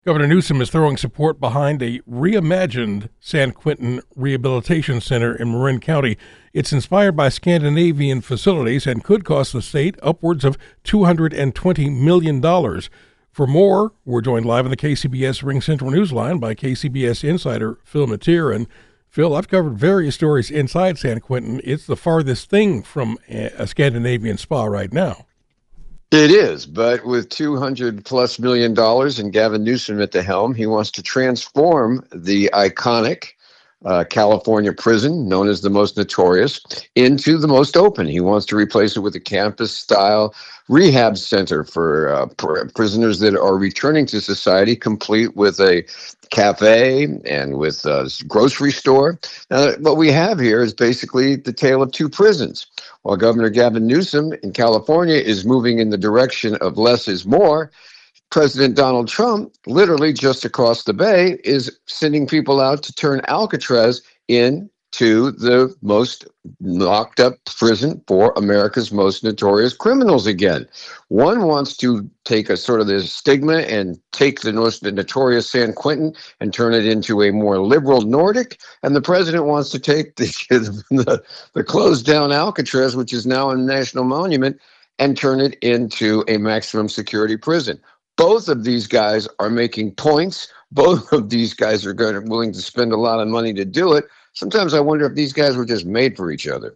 Governor Newsom is throwing support behind a reimagined San Quentin Rehabilitation Center in Marin County. It's inspired by Scandinavian facilities and could cost the state upwards of $220 million. For more, we're joined live on the KCBS Ring Central Newsline by KCBS insider Phil Matier. And Phil, I've covered various stories inside San Quentin. It's the farthest thing from a Scandinavian spa right now. It is, but with $200+ million and Gavin Newsom at the helm, he wants to transform the iconic California prison, known as the most notorious, into the most open. He wants to replace it with a campus-style rehab center for prisoners that are returning to society, complete with a cafe and with a grocery store. Now, what we have here is basically the tale of two prisons. While Governor Gavin Newsom in California is moving in the direction of less is more, President Donald Trump, literally just across the bay, is sending people out to turn Alcatraz into the most locked up prison for America's most notorious criminals again. One wants to take a sort of this stigma and take the notorious San Quentin and turn it into a more liberal Nordic. And the president wants to take the closed down Alcatraz, which is now a national monument, and turn it into a maximum security prison. Both of these guys are making points. Both of these guys are willing to spend a lot of money to do it. Sometimes I wonder if these guys were just made for each other.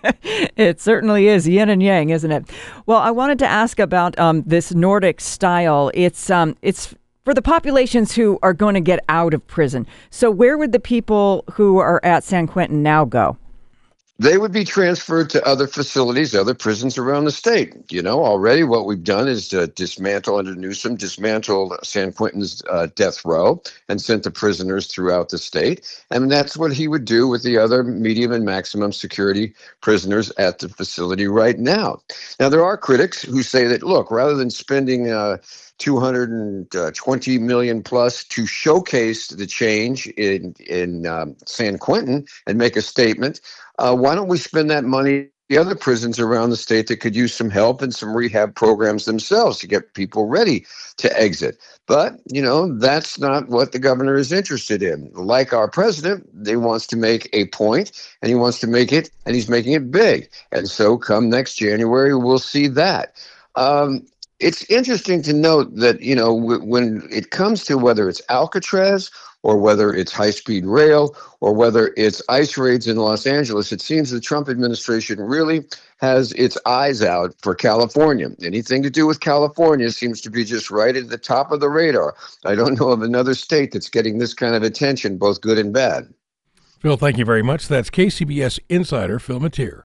It certainly is yin and yang, isn't it? Well, I wanted to ask about this Nordic style. It's for the populations who are going to get out of prison. So where would the people who are at San Quentin now go? They would be transferred to other facilities, other prisons around the state. You know, already what we've done is under Newsom, dismantled San Quentin's death row and sent the prisoners throughout the state. And that's what he would do with the other medium and maximum security prisoners at the facility right now. Now, there are critics who say that, look, rather than spending $220 million plus to showcase the change in San Quentin and make a statement, why don't we spend that money the other prisons around the state that could use some help and some rehab programs themselves to get people ready to exit? But, you know, that's not what the governor is interested in. Like our president, he wants to make a point, and he wants to make it, and he's making it big. And so come next January, we'll see that. It's interesting to note that, you know, when it comes to whether it's Alcatraz or whether it's high-speed rail or whether it's ICE raids in Los Angeles, it seems the Trump administration really has its eyes out for California. Anything to do with California seems to be just right at the top of the radar. I don't know of another state that's getting this kind of attention, both good and bad. Phil, thank you very much. That's KCBS insider Phil Matier.